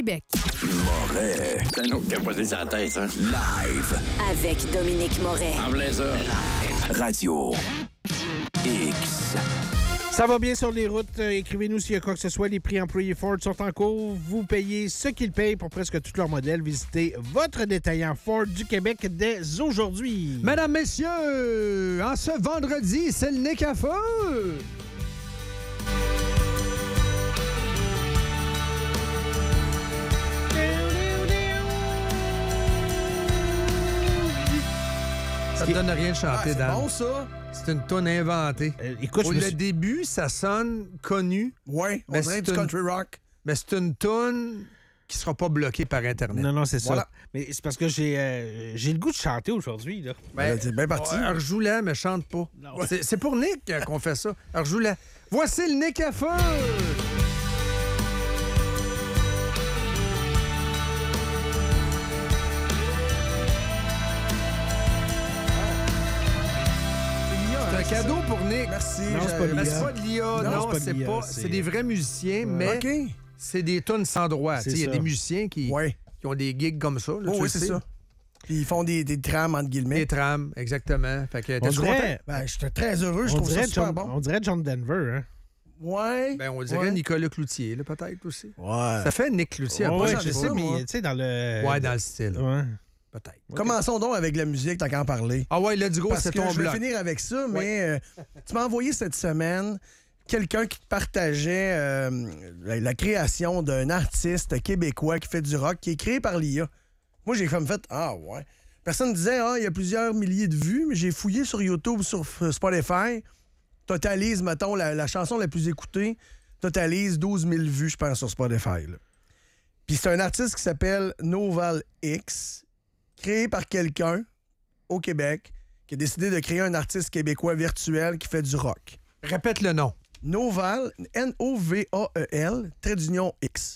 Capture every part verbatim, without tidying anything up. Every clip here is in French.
Québec. Moret. C'est un autre qui a posé sa tête, hein? Live. Avec Dominique Moret. En plein ça. Radio X. Ça va bien sur les routes. Euh, écrivez-nous s'il y a quoi que ce soit. Les prix employés Ford sont en cours. Vous payez ce qu'ils payent pour presque tous leurs modèles. Visitez votre détaillant Ford du Québec dès aujourd'hui. Mesdames, messieurs, en ce vendredi, c'est le Nick à feu! Ça te donne rien de chanter, Ah, c'est Dan. bon, ça? C'est une toune inventée. Euh, écoute, Au je me le suis- début, ça sonne connu, Ouais, on Mais dirait c'est du une- country rock. mais c'est une toune qui sera pas bloquée par Internet. Non, non, c'est Voilà. ça. Mais c'est parce que j'ai euh, j'ai le goût de chanter aujourd'hui. Là. Ben, c'est bien parti. Ouais, rejoue-la, mais chante pas. Non. C'est, c'est pour Nick euh, qu'on fait ça. Rejoue-la. Voici le Nick à feu! C'est un cadeau pour Nick. Merci. Non, c'est j'avais- pas Mais l'I A. c'est pas de l'I A, Non, non, c'est pas de c'est l'I A, pas. c'est- C'est des vrais musiciens, mais OK. c'est des tunes sans droit. C'est Il y a ça. des musiciens qui, Ouais. qui ont des gigs comme ça. là, Oh, tu oui, le c'est sais. ça. Puis ils font des, des trames, entre guillemets. Des trames, exactement. Fait que On t'es-tu content? dirait, Ben, j'étais très heureux. Je on, trouve ça dirait super John, bon. on dirait John Denver. Hein? Ouais. Ben, on dirait Ouais. Nicolas Cloutier, là, peut-être aussi. Ouais. Ça fait Nick Cloutier. Ouais, après, ouais, j'en je ai sais, pas, moi. mais tu sais, dans le. Ouais, dans le style. Ouais. Peut-être. Commençons donc avec la musique, t'as qu'à en parler. Ah ouais, let's go, Parce c'est que ton je vais bloc. finir avec ça, mais euh, tu m'as envoyé cette semaine quelqu'un qui te partageait euh, la, la création d'un artiste québécois qui fait du rock, qui est créé par l'I A. Moi, j'ai comme fait « Ah ouais ». Personne disait « Ah, il y a plusieurs milliers de vues », mais j'ai fouillé sur YouTube, sur F- Spotify, totalise, mettons, la, la chanson la plus écoutée, totalise douze mille vues, je pense, sur Spotify. là. Puis c'est un artiste qui s'appelle Noval X, créé par quelqu'un au Québec qui a décidé de créer un artiste québécois virtuel qui fait du rock. Répète le nom. Noval, N O V A E L, trait d'union X.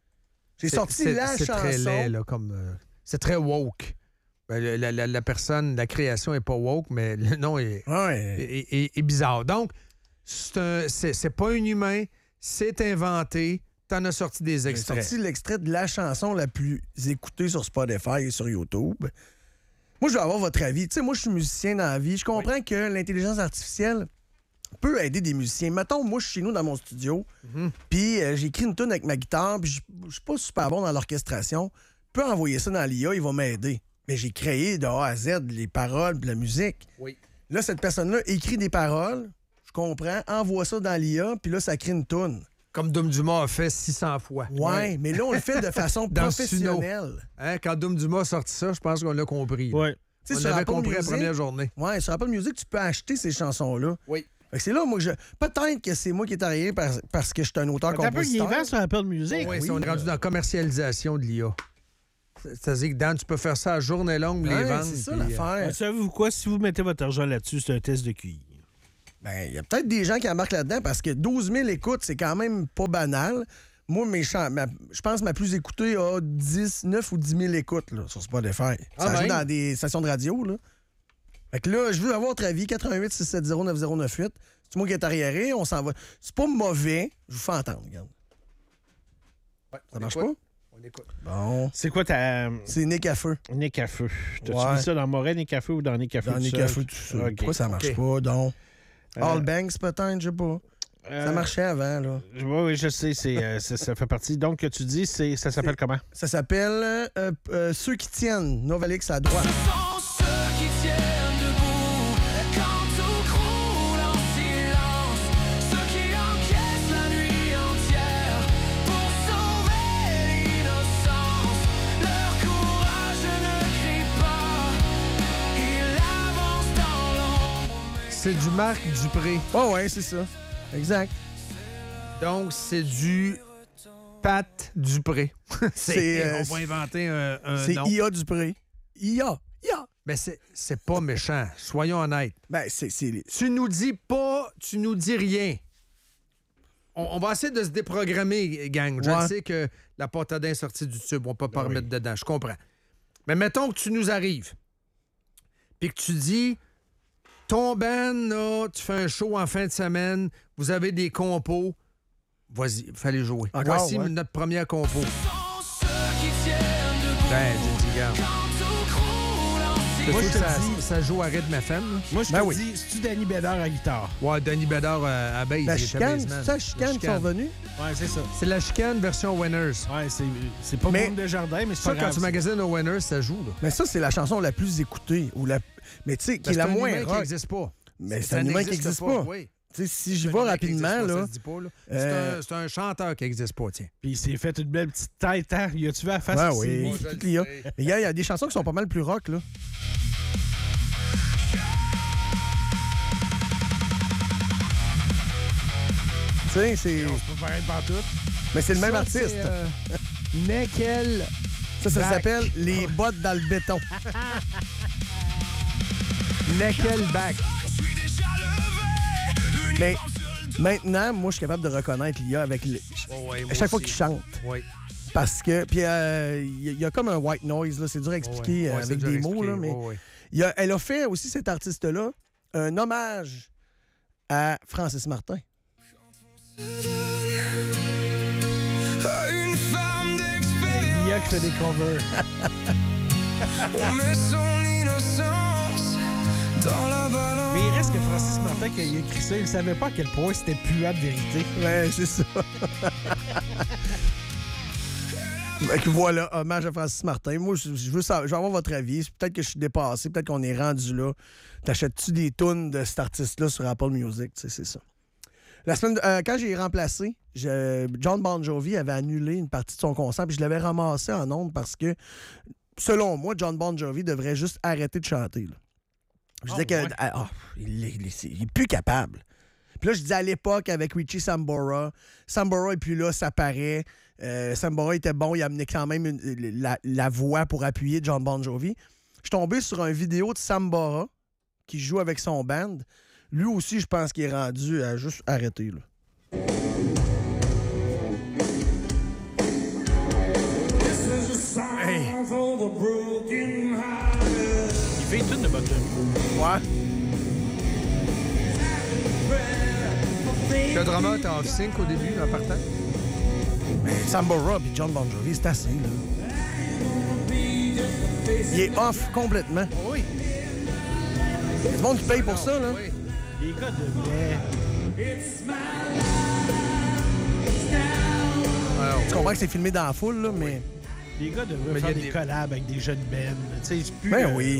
J'ai C'est- sorti c'est- la c'est chanson. très laid, là, comme... euh, c'est très woke. Ben, le- la, la- la personne, la création est pas woke, mais le nom est, Ouais. est, est- est bizarre. Donc, c'est, un- c'est, c'est pas un humain, c'est inventé, t'en as sorti des J'ai extraits. sorti l'extrait de la chanson la plus écoutée sur Spotify et sur YouTube. Moi, je veux avoir votre avis. Tu sais, moi, je suis musicien dans la vie. Je comprends que l'intelligence artificielle peut aider des musiciens. Mettons, moi, je suis chez nous dans mon studio, puis euh, j'écris une tune avec ma guitare, puis je je suis pas super bon dans l'orchestration. Je peux envoyer ça dans l'I A, il va m'aider. Mais j'ai créé de A à Z les paroles puis la musique. Oui. Là, cette personne-là écrit des paroles, je comprends, envoie ça dans l'I A, puis là, ça crée une tune. Comme Dom Dumas a fait six cents fois. Ouais, mais là, on le fait de façon Dans professionnelle. Hein, quand Dom Dumas a sorti ça, je pense qu'on l'a compris. là. Ouais. Tu sais, On sur l'avait Apple compris la Music- première journée. Ouais, sur Apple Music, tu peux acheter ces chansons-là. Oui. Fait que c'est là, moi, que je. Peut-être que c'est moi qui est arrivé parce, parce que je suis un T'as un peu, il auteur-compositeur. vend sur Apple Music. Oui, oui. on est rendu dans la commercialisation de l'I A. C'est-à-dire que Dan, tu peux faire ça à journée longue, les Ouais, vendre. c'est ça puis, euh, l'affaire. Savez-vous quoi? Si vous mettez votre argent là-dessus, c'est un test de Q I. Ben, il y a peut-être des gens qui embarquent là-dedans parce que douze mille écoutes, c'est quand même pas banal. Moi, mes chants, ma- je pense que ma plus écoutée a dix, neuf ou dix mille écoutes là, sur Spotify. Ah, Ça joue même? dans des stations de radio. Là. Fait que là, je veux avoir votre avis. quatre un huit six sept zéro neuf zéro neuf huit. C'est moi qui est arriéré. On s'en va. C'est pas mauvais. Je vous fais entendre. Regarde. ouais, Ça on marche écoute. pas? On écoute. Bon. C'est quoi ta. C'est Nick à feu. Nick à feu. T'as-tu Ouais. mis ça dans Moret, Nick à feu ou dans Nick à feu? Dans tout Nick seul? à feu, tout ça. OK. Pourquoi ça marche OK. pas, donc? Euh, All Banks, peut-être, je sais pas. Euh, Ça marchait avant, là. Oui, oui, je sais. C'est, euh, ça, ça fait partie. Donc, que tu dis, c'est, ça s'appelle comment? Ça s'appelle euh, euh, Ceux qui tiennent. Novalix à droite. Sont ceux qui tiennent debout quand tout croule en silence. Ceux qui encaissent la nuit entière pour sauver l'innocence. Leur courage ne crie pas, il avance dans l'ombre. C'est du Marc Dupré. Oh, ouais, c'est ça. Exact. Donc, c'est du Pat Dupré. C'est, euh, on va inventer un, un C'est nom. I A Dupré. I A. I A. Mais c'est, c'est pas méchant. Soyons honnêtes. Ben, c'est. c'est... Tu nous dis pas, tu nous dis rien. On, on va essayer de se déprogrammer, gang. Je Ouais. sais que la potadin est sortie du tube. On peut pas Ben remettre dedans. Je comprends. Mais mettons que tu nous arrives. Puis que tu dis, ton band, là, tu fais un show en fin de semaine, vous avez des compos. Vas-y, fallait jouer. Encore, Voici ouais. notre première compo. Sont qui tiennent debout. Ben, j'ai dit, regarde. Quand tout croule en Moi, je ça, te ça, dis- ça joue à rythme F M. Là. Moi, je Ben te oui. dis, c'est-tu Danny Bédard à guitare? Ouais, Danny Bédard euh, à base. La il était chicane, baseman. c'est ça, la chicane qui sont revenus? Ouais, c'est ça. C'est la chicane version Winners. Ouais, c'est, c'est pas Mais- Monde de Jardin, mais c'est Ça, pas quand grave. tu magasines au Winners, ça joue. Là. Mais ça, c'est la chanson la plus écoutée. Ou la... Mais tu sais, qui est C'est la un moins humain qui rock. n'existe pas. Mais c'est Ça un humain qui n'existe n'existe pas. Oui. Tu sais, si C'est j'y un vais humain qui existe rapidement, pas, là... Ça se dit pas, là. euh, C'est, un, c'est un chanteur qui n'existe pas, tiens. Puis il s'est fait une belle petite tête, hein? Y a-tu vu la face? Ouais, qu'il s'est oui. mis? je Tout le il y a. sais. Mais il y, a- il y a des chansons qui sont pas mal plus rock, là. Tu sais, c'est... C'est pas pareil partout. Mais c'est le même Ça, artiste. c'est, euh, Nickel. Ça, ça Back. s'appelle Les bottes dans le béton. Nickelback. Mais maintenant, moi, je suis capable de reconnaître l'I A avec le... Oh, ouais, à moi chaque fois aussi. qu'il chante. Oui. Parce que... Puis euh, il y, a- il y a comme un white noise, là. C'est dur à expliquer Ouais, euh, ouais, avec c'est dur des à mots, là. expliquer. Mais Ouais, ouais. il y a- elle a fait aussi, cet artiste-là, un hommage à Francis Martin. Une femme d'expérience. L'I A qui fait des covers. On met son innocence dans la balance. Mais il reste que Francis Martin, quand il a écrit ça, il savait pas à quel point c'était puant de vérité. Ouais, c'est ça. Fait que voilà, hommage à Francis Martin. Moi, je, je veux, savoir, je veux avoir votre avis. Peut-être que je suis dépassé, peut-être qu'on est rendu là. T'achètes-tu des tunes de cet artiste-là sur Apple Music? Tu sais, c'est ça. La semaine, euh, quand j'ai remplacé, je- John Bon Jovi avait annulé une partie de son concert, puis je l'avais ramassé en ondes parce que, selon moi, John Bon Jovi devrait juste arrêter de chanter. Là. Je disais Oh, que ouais. ah, ah, il, est, il est- il est plus capable. Puis là, je disais à l'époque avec Richie Sambora, Sambora est plus là, ça paraît. Euh, Sambora était bon, il amenait quand même une- la, la voix pour appuyer John Bon Jovi. Je suis tombé sur une vidéo de Sambora qui joue avec son band. Lui aussi, je pense qu'il est rendu à juste arrêter. Là. Hey. Il fait une tune de Bon Jovi. Ouais. Le drummer était off-sync au début, en partant. Mais Sambora et John Bon Jovi, c'est assez. Là. Il est off complètement. Oui. Il y a du monde qui paye pour ça. Là. Oui. Les gars devraient... Alors, Tu comprends que c'est filmé dans la foule, là, mais... Les gars devraient Mais faire il y a des des- collabs avec des jeunes bands. Tu sais, c'est plus... Ben euh, oui. Ouais,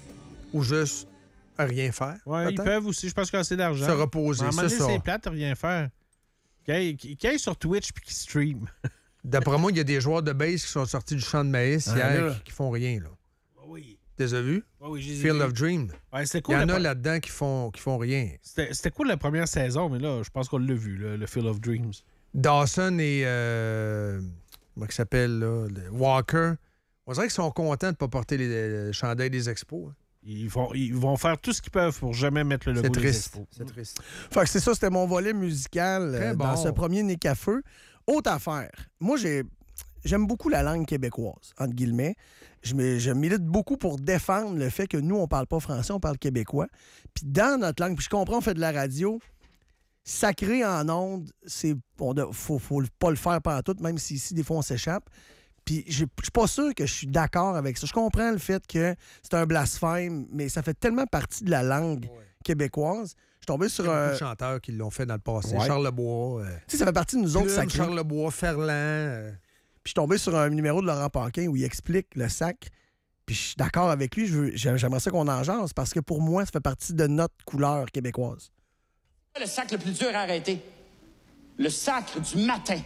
ou juste à rien faire. Ouais, ils peut-être. peuvent aussi, je pense qu'ils ont assez d'argent. Se reposer, Mais à un moment c'est donné, ça. c'est plate de rien faire. Qu'ils qu'ils sur Twitch puis qu'ils stream. D'après moi, il y a des joueurs de base qui sont sortis du champ de maïs Ah, hier là. qui, qui font rien. Là. Oui. Tu les as vus? oui, j'ai Field of Dream. Ouais, c'était Il cool. y en la a pre- là-dedans qui font, qui font rien. C'était c'était cool la première saison, mais là, je pense qu'on l'a vu, là, le Field of Dreams. Dawson et... Euh, comment il s'appelle, là? le Walker. On dirait qu'ils sont contents de ne pas porter les, les chandails des expos. hein. Ils vont, ils vont faire tout ce qu'ils peuvent pour jamais mettre le C'est logo des triste. Expos. C'est triste. Fait que c'est ça, c'était mon volet musical Très euh, bon. dans ce premier Nick à feu. Autre affaire. Moi, j'ai j'aime beaucoup la langue québécoise, entre guillemets. Je, me, je milite beaucoup pour défendre le fait que nous, on parle pas français, on parle québécois. Puis dans notre langue, puis je comprends, on fait de la radio, sacré en ondes, c'est on ne faut, faut pas le faire partout, même si ici, des fois, on s'échappe. Puis je je suis pas sûr que je suis d'accord avec ça. Je comprends le fait que c'est un blasphème, mais ça fait tellement partie de la langue québécoise. Je suis tombé Il y sur a beaucoup un... de chanteurs qui l'ont fait dans le passé. Ouais. Charles Lebois, euh, Tu sais, ça fait partie de nous autres Plume, sacrés. Charles Lebois, Ferland. euh, Puis je suis tombé sur un numéro de Laurent Paquin où il explique le sac. Puis je suis d'accord avec lui. Je veux- j'ai- J'aimerais ça qu'on en jase parce que pour moi, ça fait partie de notre couleur québécoise. Le sac le plus dur à arrêter. Le sacre du matin.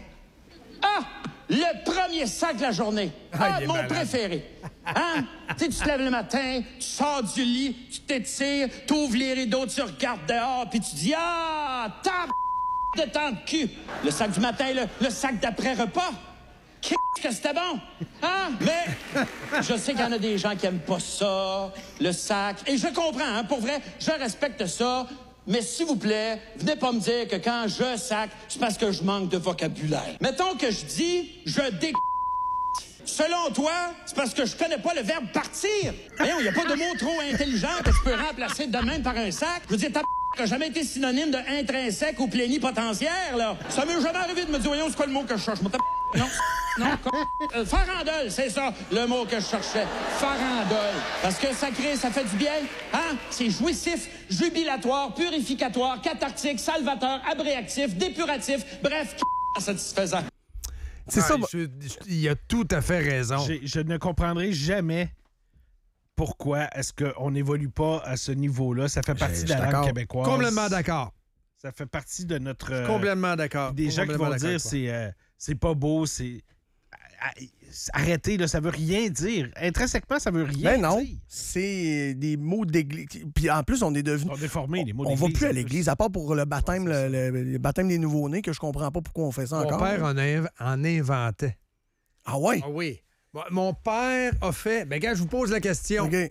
Ah! Le premier sac de la journée. Ah, il est mon malade. préféré. Hein? Tu sais, tu te lèves le matin, tu sors du lit, tu t'étires, tu ouvres les rideaux, tu regardes dehors, puis tu dis ah, tab de temps de cul. Le sac du matin, le, le sac d'après-repas. Qu'est-ce que c'était bon? Hein? Mais je sais qu'il y en a des gens qui aiment pas ça, le sac. Et je comprends, hein, pour vrai, je respecte ça. Mais s'il vous plaît, venez pas me dire que quand je sac, c'est parce que je manque de vocabulaire. Mettons que je dis je dé... Selon toi, c'est parce que je connais pas le verbe partir. Voyons, il y a pas de mot trop intelligent que je peux remplacer de même par un sac. Je veux dire, ta n'a jamais été synonyme de intrinsèque ou plénipotentiaire, là. Ça m'est jamais arrivé de me dire, voyons, c'est quoi le mot que je cherche? Moi, ta non. Non, con- euh, farandole, c'est ça, le mot que je cherchais. Farandole. Parce que sacré, ça fait du bien, hein? C'est jouissif, jubilatoire, purificatoire, cathartique, salvateur, abréactif, dépuratif, bref, satisfaisant. C'est ça. Ah, je- je- il a tout à fait raison. J'ai- Je ne comprendrai jamais pourquoi est-ce qu'on n'évolue pas à ce niveau-là. Ça fait partie Je de suis la langue d'accord. québécoise. Complètement d'accord. Ça fait partie de notre... euh, Complètement d'accord. Des gens qui Complètement vont d'accord dire avec toi. c'est euh, c'est pas beau, c'est... Ah, ah, Arrêtez, là, ça veut rien dire. Intrinsèquement, ça veut rien Ben non, dire. c'est des mots d'église. Puis en plus, on est devenu... Ils sont déformés, les mots On va d'église, plus à en l'église, à part pour le baptême, le, le- le baptême des nouveaux-nés, que je comprends pas pourquoi on fait ça Mon encore. père en, inv- en inventait. Ah ouais? Ah oui. Bon, mon père a fait... Ben, gars, je vous pose la question. OK.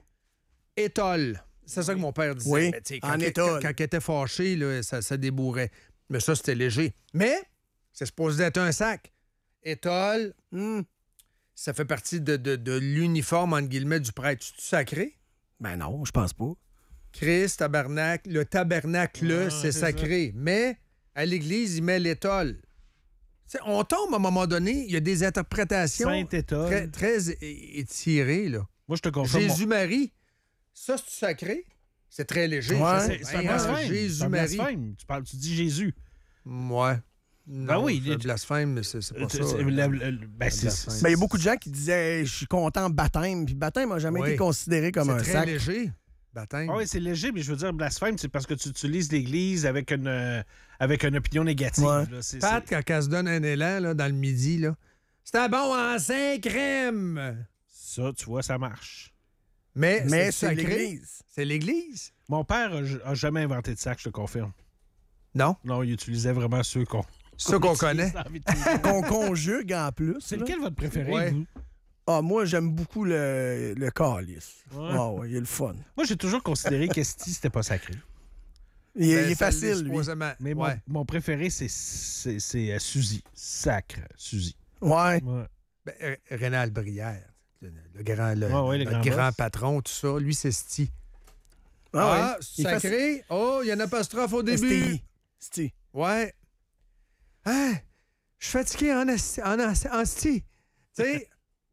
Étole. C'est ça que mon père disait. Oui, Mais, tu sais, quand, en il, étole. quand, quand il était fâché, là, ça, ça débourrait. Mais ça, c'était léger. Mais, c'est supposé être un sac. Étole, Hmm. ça fait partie de, de, de l'uniforme, entre guillemets, du prêtre. Tu sacré? Ben non, je pense pas. Christ, tabernacle. Le tabernacle, Ah, c'est c'est sacré. Mais, à l'Église, il met l'étole. Tu sais, on tombe à un moment donné, il y a des interprétations Sainte-étole. très, très é- étirées, là. Moi, je te confirme. Jésus-Marie, ça, c'est sacré? C'est très léger. Ouais. ça, C'est c'est un Ben, euh, blasphème. C'est un Jésus-Marie. blasphème. Tu, parles, tu dis Jésus. Ouais. Ben Non, oui, c'est un les- blasphème, mais c'est c'est pas C'est- ça. c'est- là. le- le- le- ben, c'est- blasphème. c'est- Ben, il y a beaucoup de gens qui disaient hey, je suis content baptême. Puis baptême n'a jamais Oui. été considéré comme C'est un très sac. léger, baptême. Ah oui, c'est léger, mais je veux dire, blasphème, c'est parce que tu utilises l'Église avec une, euh, avec une opinion négative. Ouais. là. C'est- Pat, c'est- quand elle se donne un élan là, dans le midi, là, c'était bon en cinq crèmes. Ça, tu vois, ça marche. Mais, Mais c'est c'est sacré. l'Église. C'est l'Église? Mon père a, a jamais inventé de sac, je te confirme. Non. Non, il utilisait vraiment ceux qu'on... Ceux qu'on connaît. utilise dans la vie de tous les jours. Qu'on conjugue en plus. C'est là. lequel votre préféré, Ouais. vous? Ah, moi, j'aime beaucoup le, le calice. Ouais. Ah ouais, il est le fun. Moi, j'ai toujours considéré qu'Esti, c'était pas sacré. Il, est- Ben, il est ça l'est facile, lui. supposément. Mais mon, ouais. mon préféré, c'est, c'est, c'est euh, Suzy. Sacre, Suzy. Ouais. Ouais. Ben, euh, Rénal Brière, le, le grand, le, Ouais, ouais, le notre grand grand boss. patron, tout ça. Lui, c'est Sti. Ah, Ah, ouais. Il est facile. sacré. Oh, il y a une apostrophe au S T début. I. S T I. Ouais. Hein? Je suis fatigué en, asti- en, asti- en sti. Tu sais?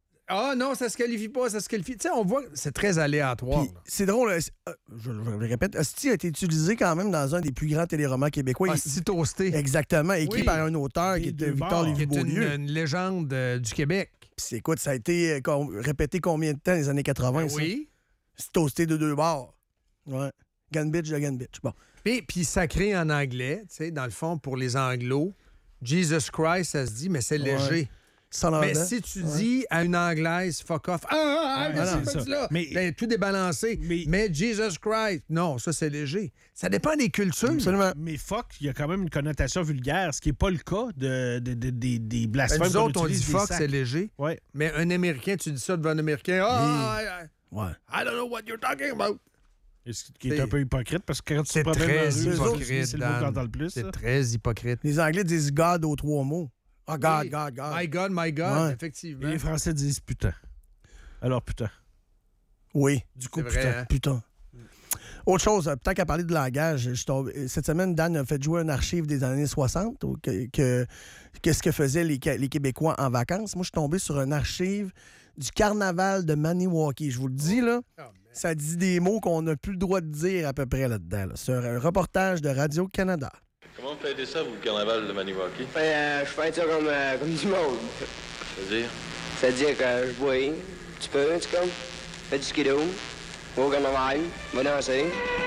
Ah non, ça se qualifie pas, ça se qualifie. Tu sais, on voit que c'est très aléatoire. Puis là. c'est drôle, euh, euh, je, je le répète, Hostie a été utilisé quand même dans un des plus grands téléromans québécois. Il- Asti toasté. Exactement, écrit Oui. par un auteur qui Les est deux Victor bords. Qui est une, Lévy-Beaulieu. une légende euh, du Québec. Puis c'est- écoute, ça a été euh, com- répété combien de temps dans les années quatre-vingts, ça? Oui. C'est toasté de deux bords. Ouais. Gun bitch de gun bitch. Bon. Puis, puis sacré en anglais, tu sais, dans le fond, pour les anglos, Jesus Christ, ça se dit, mais c'est léger. Ouais. Son Mais ardent. si tu dis à une anglaise, fuck off, ah, ah, ah, Ouais, qu'est-ce c'est que tu ça. fais là? Mais- Ben, tout débalancé. Mais- Mais... Jesus Christ, non, ça c'est léger. Ça dépend des cultures. Absolument. Mais fuck, il y a quand même une connotation vulgaire, ce qui n'est pas le cas de, de- de- des- des Ben, blasphèmes. nous qu'on autres, on dit utilise des fuck, sacs. c'est léger. Ouais. Mais un Américain, tu dis ça devant un Américain, ah, I, Ouais. I don't know what you're talking about. Et ce qui est C'est- un peu hypocrite parce que quand tu te C'est promènes dans la très rue, eux autres, hypocrite, c'est le mot qu'on Dan. entend le plus. C'est ça. très hypocrite. Les Anglais disent God aux trois mots. Ah, God, Oui. God, God. My God, my God, Ouais. effectivement. Et les Français disent putain. Alors putain. Oui. Du coup, C'est vrai, putain. hein? Putain. Autre chose, euh, peut-être qu'à parler de langage, je suis tombé- cette semaine, Dan a fait jouer un archive des années soixante, ou que, que- qu'est-ce que faisaient les, Ca- les Québécois en vacances. Moi, je suis tombé sur un archive du carnaval de Maniwaki. Je vous le dis, là, ça dit des mots qu'on n'a plus le droit de dire à peu près là-dedans. là. C'est un reportage de Radio-Canada. Comment vous fêtez ça, vous, le carnaval de Maniwaki? Ben, euh, je fais ça comme, euh, comme du monde. C'est-à-dire? C'est-à-dire que je bois un petit peu, tu comme, fais du skidoo, va au carnaval, va danser.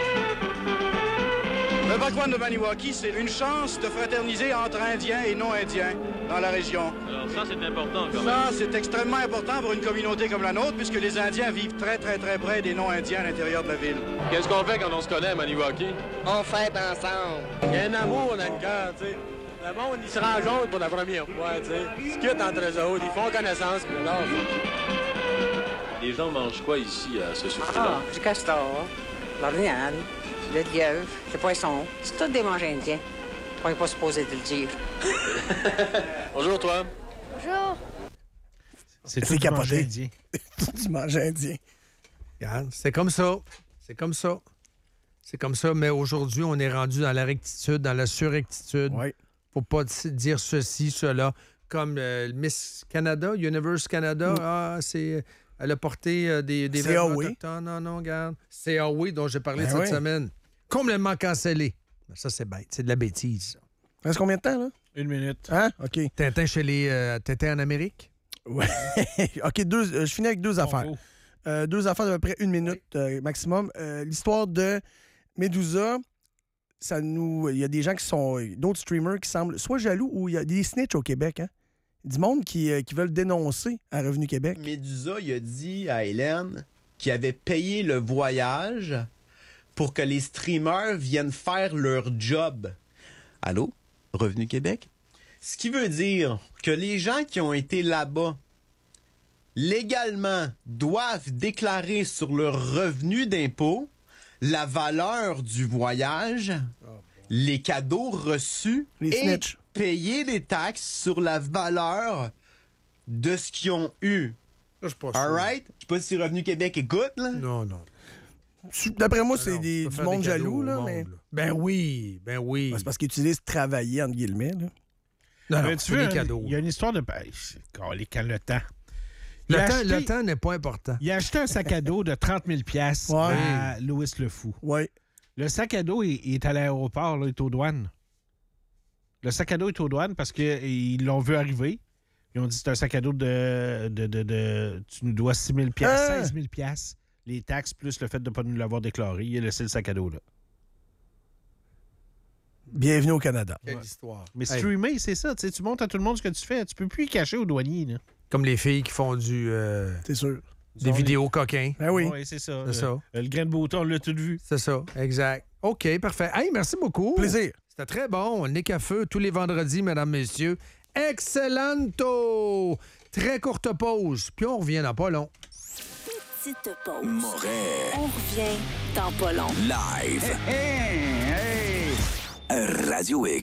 Le Bakwan de Maniwaki, c'est une chance de fraterniser entre Indiens et non-Indiens dans la région. Alors ça, c'est important, quand même. Ça, c'est extrêmement important pour une communauté comme la nôtre, puisque les Indiens vivent très, très, très près des non-Indiens à l'intérieur de la ville. Qu'est-ce qu'on fait quand on se connaît à Maniwaki? On fête ensemble. Il y a un amour dans le cœur, tu sais. Le monde, il se rencontre pour la première fois, tu sais. Ils discutent entre eux autres, ils font connaissance, puis là, Les gens mangent quoi ici, à ce souffle-là? Ah, du castor, l'orignal, le lièvre, le poisson. C'est tout des manges indiens. On n'est pas supposé de le dire. Bonjour, toi. Bonjour. C'est C'est tout du capoté. manger indien. du manger indien. Regarde, c'est comme ça. C'est comme ça. C'est comme ça, mais aujourd'hui, on est rendu dans la rectitude, dans la surrectitude. Oui. Faut pas d- dire ceci, cela. comme euh, Miss Canada, Universe Canada. Mm. Ah, c'est... Elle a porté euh, des, des C'est vêtements Huawei. autochtones. Non, non, regarde. C'est Huawei dont j'ai parlé Ben cette oui. semaine. Complètement cancellé. Ben, ça, c'est bête. C'est de la bêtise. Il reste combien de temps, là? Une minute. Hein? OK. Tintin chez les... Euh, Tintin en Amérique? Ouais. OK, deux, euh, je finis avec deux affaires. Congo. Euh, deux affaires d'à peu près une minute euh, maximum. Euh, L'histoire de Medusa, ça nous. Il y a des gens qui sont. D'autres streamers qui semblent soit jaloux ou il y a des snitch au Québec, hein? Du monde qui, euh, qui veulent dénoncer à Revenu Québec. Medusa, il a dit à Hélène qu'il avait payé le voyage pour que les streamers viennent faire leur job. Allô? Revenu Québec? Ce qui veut dire que les gens qui ont été là-bas légalement doivent déclarer sur leur revenu d'impôt la valeur du voyage, les cadeaux reçus Les et snitch. payer des taxes sur la valeur de ce qu'ils ont eu. Ça, je suis pas sûr. All right? Je sais pas si Revenu Québec écoute, là. Non, non. D'après moi, Ah c'est non, des, tu peux du faire monde des cadeaux jaloux, au là, monde, mais. là. Ben oui, ben oui. Ben, c'est parce qu'ils utilisent travailler, entre guillemets. Là. Non, non, Mais tu c'est veux, des un- cadeaux. Il y a une histoire de. Ben, quand les quand le temps. Le Il a temps, acheté- le temps n'est pas important. Il a acheté un sac à dos de trente mille piastres Ouais. à Louis Le Fou. Oui. Le sac à dos, il, il est à l'aéroport, là, il est aux douanes. Le sac à dos est aux douanes parce qu'ils l'ont vu arriver. Ils ont dit c'est un sac à dos de. de, de, de- tu nous dois six mille piastres, Ah! seize mille piastres. Les taxes plus le fait de ne pas nous l'avoir déclaré. Il a laissé le sac à dos là. Bienvenue au Canada. Quelle histoire. Mais Hey, streamer, c'est ça. Tu sais, tu montres à tout le monde ce que tu fais. Tu peux plus y cacher aux douaniers. Là. comme les filles qui font du euh, C'est sûr. des Ils ont vidéos coquins. Ben oui. Oui, c'est ça. C'est Euh, ça. Le grain de beauté, on l'a tout vu. C'est ça, exact. OK, parfait. Hey, merci beaucoup. Plaisir. C'était très bon. Nick à feu tous les vendredis, mesdames, messieurs. Excellento! Très courte pause, puis on revient dans pas long. Petite pause. Moret. On revient dans pas long. Live. Radio X.